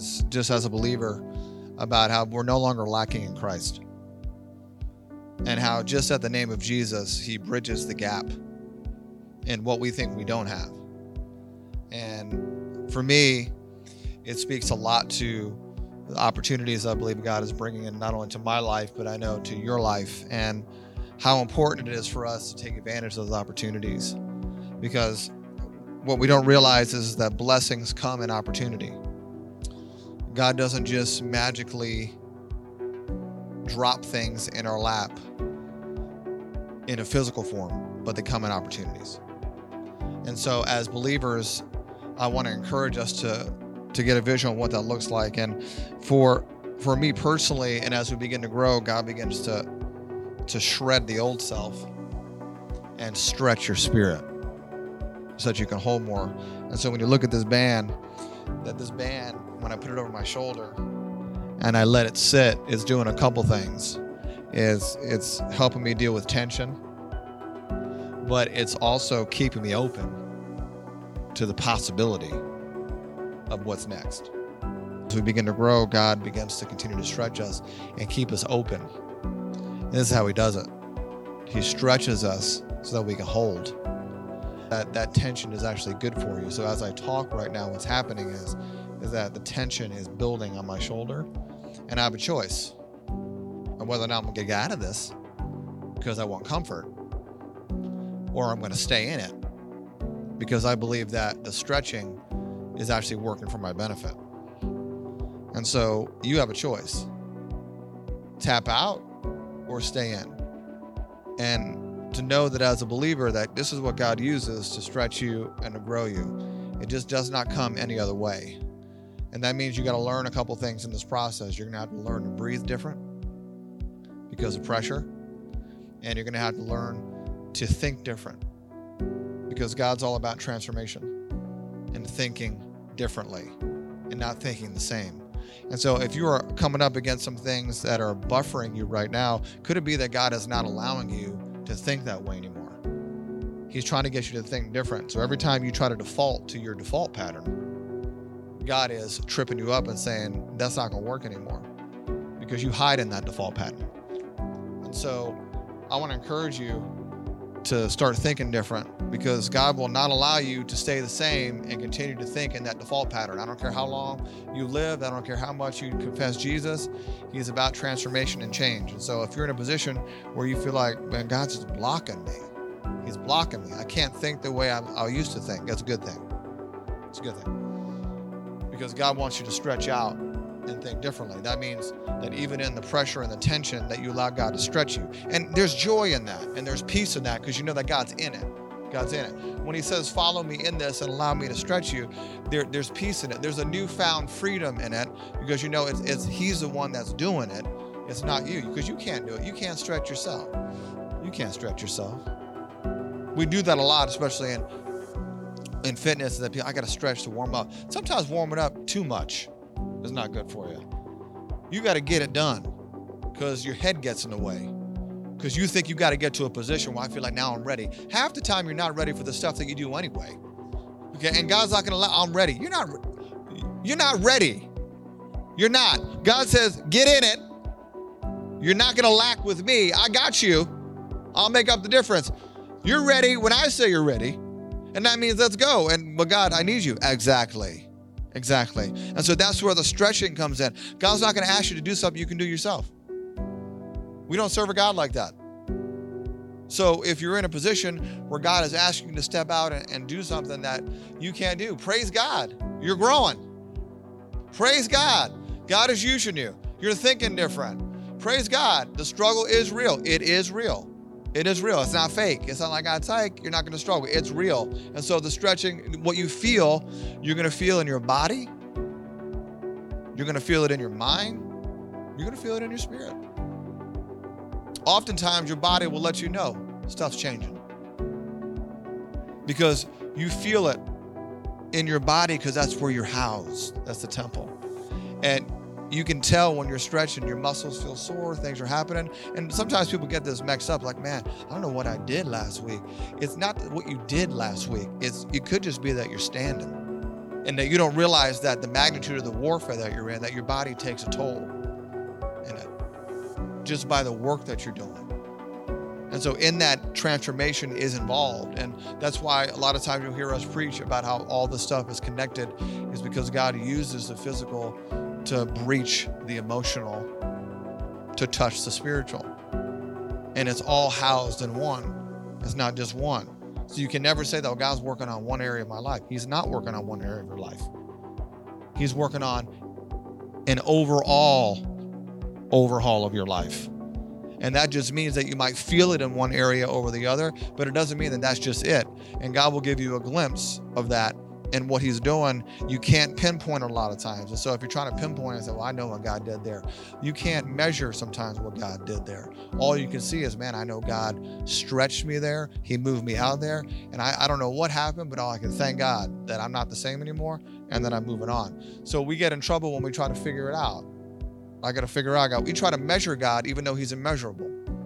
as a believer about how we're no longer lacking in Christ, and how just at the name of Jesus, he bridges the gap in what we think we don't have. And for me, it speaks a lot to the opportunities I believe God is bringing in, not only to my life, but I know to your life, and how important it is for us to take advantage of those opportunities. Because what we don't realize is that blessings come in opportunity. God doesn't just magically drop things in our lap in a physical form, but they come in opportunities. And so as believers, I want to encourage us to get a vision of what that looks like. And for me personally, and as we begin to grow, God begins to shred the old self and stretch your spirit so that you can hold more. And so when you look at this band, when I put it over my shoulder and I let it sit, it's doing a couple things. It's helping me deal with tension, but it's also keeping me open to the possibility of what's next. As we begin to grow, God begins to continue to stretch us and keep us open. And this is how he does it. He stretches us so that we can hold. That tension is actually good for you. So as I talk right now, what's happening is that the tension is building on my shoulder, and I have a choice of whether or not I'm going to get out of this because I want comfort, or I'm going to stay in it because I believe that the stretching is actually working for my benefit. And so you have a choice. Tap out or stay in. And to know that as a believer that this is what God uses to stretch you and to grow you. It just does not come any other way. And that means you got to learn a couple things in this process. You're going to have to learn to breathe different because of pressure. And you're going to have to learn to think different because God's all about transformation and thinking differently and not thinking the same. And so if you are coming up against some things that are buffering you right now, could it be that God is not allowing you to think that way anymore? He's trying to get you to think different. So every time you try to default to your default pattern, God is tripping you up and saying, that's not going to work anymore because you hide in that default pattern. And so I want to encourage you to start thinking different because God will not allow you to stay the same and continue to think in that default pattern. I don't care how long you live. I don't care how much you confess Jesus. He's about transformation and change. And so if you're in a position where you feel like, man, God's just blocking me. He's blocking me. I can't think the way I used to think. That's a good thing. It's a good thing. Because God wants you to stretch out and think differently. That means that even in the pressure and the tension that you allow God to stretch you. And there's joy in that. And there's peace in that because you know that God's in it. God's in it. When he says, follow me in this and allow me to stretch you, there's peace in it. There's a newfound freedom in it because you know it's he's the one that's doing it. It's not you because you can't do it. You can't stretch yourself. You can't stretch yourself. We do that a lot, especially in fitness, that I got to stretch to warm up. Sometimes warming up too much is not good for you. You got to get it done because your head gets in the way. Because you think you got to get to a position where I feel like now I'm ready. Half the time you're not ready for the stuff that you do anyway. Okay, and God's not going to allow, I'm ready. You're not ready. You're not. God says, get in it. You're not going to lack with me. I got you. I'll make up the difference. You're ready when I say you're ready. And that means let's go. And, but God, I need you. Exactly. And so that's where the stretching comes in. God's not going to ask you to do something you can do yourself. We don't serve a God like that. So if you're in a position where God is asking you to step out and do something that you can't do, praise God. You're growing. Praise God. God is using you. You're thinking different. Praise God. The struggle is real. It is real. It is real. It's not fake. It's not like God's like, you're not going to struggle. It's real. And so the stretching, what you feel, you're going to feel in your body. You're going to feel it in your mind. You're going to feel it in your spirit. Oftentimes, your body will let you know stuff's changing because you feel it in your body because that's where you're housed. That's the temple. And you can tell when you're stretching, your muscles feel sore, things are happening. And sometimes people get this mixed up like, man, I don't know what I did last week. It's not what you did last week. It could just be that you're standing. And that you don't realize that the magnitude of the warfare that you're in, that your body takes a toll in it just by the work that you're doing. And so in that, transformation is involved. And that's why a lot of times you'll hear us preach about how all this stuff is connected, is because God uses the physical to breach the emotional, to touch the spiritual. And it's all housed in one. It's not just one. So you can never say that, oh, God's working on one area of my life. He's not working on one area of your life. He's working on an overall overhaul of your life. And that just means that you might feel it in one area over the other, but it doesn't mean that that's just it. And God will give you a glimpse of that. And what he's doing, you can't pinpoint it a lot of times. And so if you're trying to pinpoint and say, well, I know what God did there. You can't measure sometimes what God did there. All you can see is, man, I know God stretched me there. He moved me out there. And I don't know what happened, but all I can thank God that I'm not the same anymore and that I'm moving on. So we get in trouble when we try to figure it out. I got to figure out God. We try to measure God even though he's immeasurable.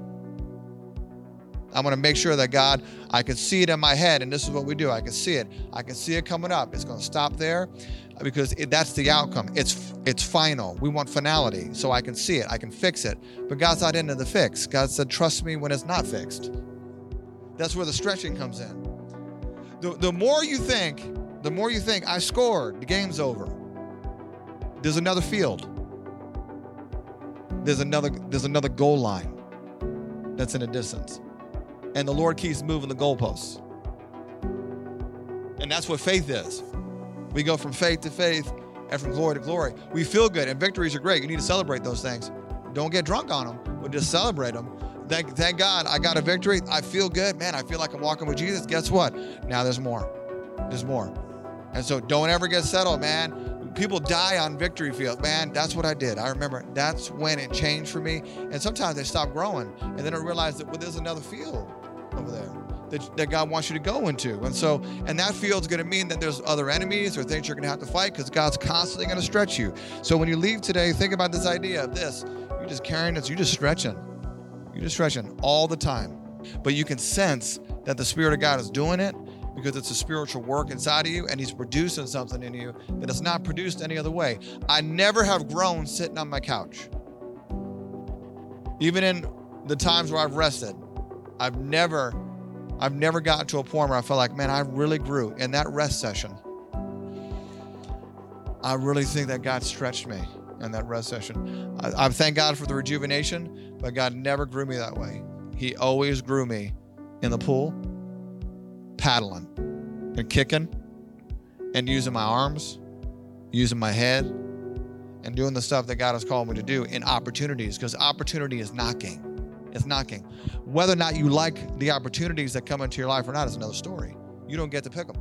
I'm going to make sure that God, I can see it in my head, and this is what we do. I can see it. I can see it coming up. It's going to stop there because that's the outcome. It's final. We want finality, so I can see it. I can fix it. But God's not into the fix. God said, trust me when it's not fixed. That's where the stretching comes in. The more you think, I scored, the game's over. There's another field. There's another goal line that's in the distance. And the Lord keeps moving the goalposts. And that's what faith is. We go from faith to faith and from glory to glory. We feel good, and victories are great. You need to celebrate those things. Don't get drunk on them, but just celebrate them. Thank God I got a victory. I feel good. Man, I feel like I'm walking with Jesus. Guess what? Now there's more. There's more. And so don't ever get settled, man. People die on victory field. Man, that's what I did. I remember that's when it changed for me. And sometimes they stop growing, and then I realize that, well, there's another field over there that God wants you to go into. And that field's going to mean that there's other enemies or things you're going to have to fight, because God's constantly going to stretch you. So when you leave today, think about this idea of this. You're just carrying this. You're just stretching. You're just stretching all the time. But you can sense that the Spirit of God is doing it, because it's a spiritual work inside of you, and he's producing something in you that is not produced any other way. I never have grown sitting on my couch. Even in the times where I've rested, I've never gotten to a point where I felt like, man, I really grew in that rest session. I really think that God stretched me in that rest session. I thank God for the rejuvenation, but God never grew me that way. He always grew me in the pool, paddling and kicking and using my arms, using my head, and doing the stuff that God has called me to do in opportunities, because opportunity is knocking. It's knocking. Whether or not you like the opportunities that come into your life or not is another story. You don't get to pick them.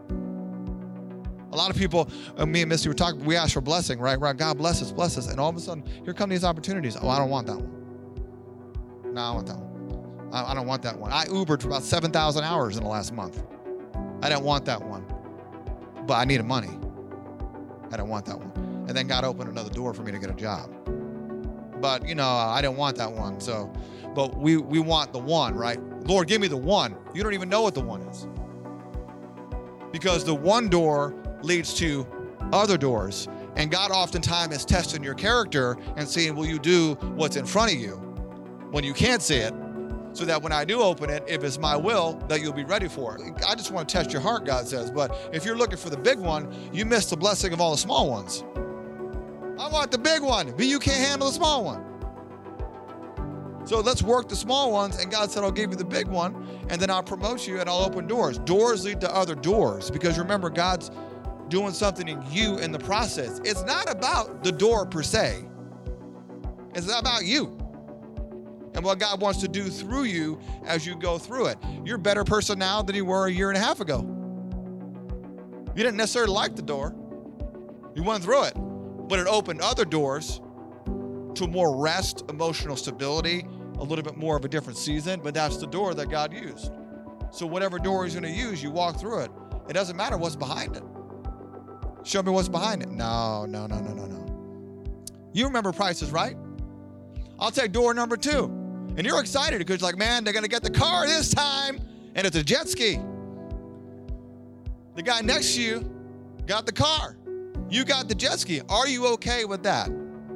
A lot of people, me and Misty were talking, we ask for blessing, right? God bless us. And all of a sudden, here come these opportunities. Oh, I don't want that one. No, I want that one. I don't want that one. I Ubered for about 7,000 hours in the last month. I didn't want that one. But I needed money. I didn't want that one. And then God opened another door for me to get a job. But, I didn't want that one. But we want the one, right? Lord, give me the one. You don't even know what the one is. Because the one door leads to other doors. And God oftentimes is testing your character and seeing, will you do what's in front of you when you can't see it? So that when I do open it, if it's my will, that you'll be ready for it. I just want to test your heart, God says. But if you're looking for the big one, you miss the blessing of all the small ones. I want the big one, but you can't handle the small one. So let's work the small ones. And God said, I'll give you the big one, and then I'll promote you and I'll open doors. Doors lead to other doors, because remember, God's doing something in you in the process. It's not about the door per se. It's not about you and what God wants to do through you as you go through it. You're a better person now than you were a year and a half ago. You didn't necessarily like the door. You went through it, but it opened other doors to more rest, emotional stability, a little bit more of a different season, but that's the door that God used. So whatever door he's going to use, you walk through it. It doesn't matter what's behind it. Show me what's behind it. No. You remember Price is Right? I'll take door number 2. And you're excited because you're like, man, they're going to get the car this time. And it's a jet ski. The guy next to you got the car. You got the jet ski. Are you okay with that?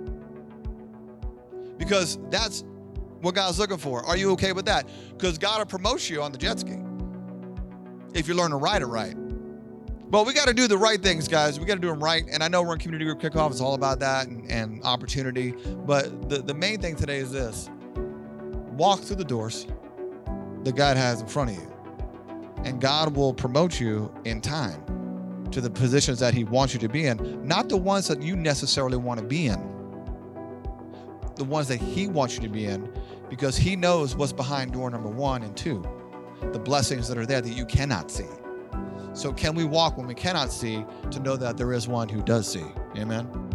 Because that's what God's looking for. Are you okay with that? Because God will promote you on the jet ski if you learn to ride it right. But we got to do the right things, guys. We got to do them right. And I know we're in community group kickoff. It's all about that and opportunity. But the main thing today is this. Walk through the doors that God has in front of you. And God will promote you in time to the positions that he wants you to be in. Not the ones that you necessarily want to be in. The ones that he wants you to be in, because he knows what's behind door number 1 and 2. The blessings that are there that you cannot see. So can we walk when we cannot see to know that there is one who does see? Amen.